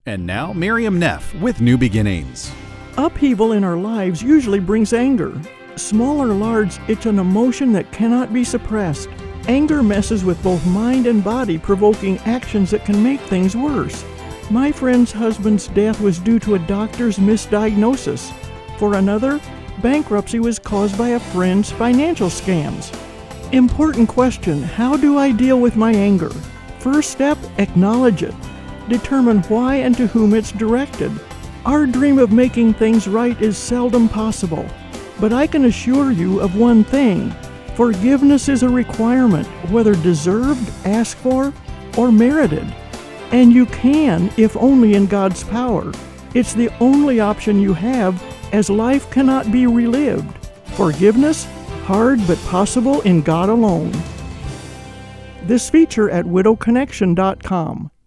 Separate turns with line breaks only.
And now, Miriam Neff with New Beginnings.
Upheaval in our lives usually brings anger. Small or large, it's an emotion that cannot be suppressed. Anger messes with both mind and body, provoking actions that can make things worse. My friend's husband's death was due to a doctor's misdiagnosis. For another, bankruptcy was caused by a friend's financial scams. Important question: how do I deal with my anger? First step, acknowledge it. Determine why and to whom it's directed. Our dream of making things right is seldom possible, but I can assure you of one thing: forgiveness is a requirement, whether deserved, asked for, or merited. And you can, if only in God's power. It's the only option you have, as life cannot be relived. Forgiveness, hard but possible in God alone. This feature at widowconnection.com.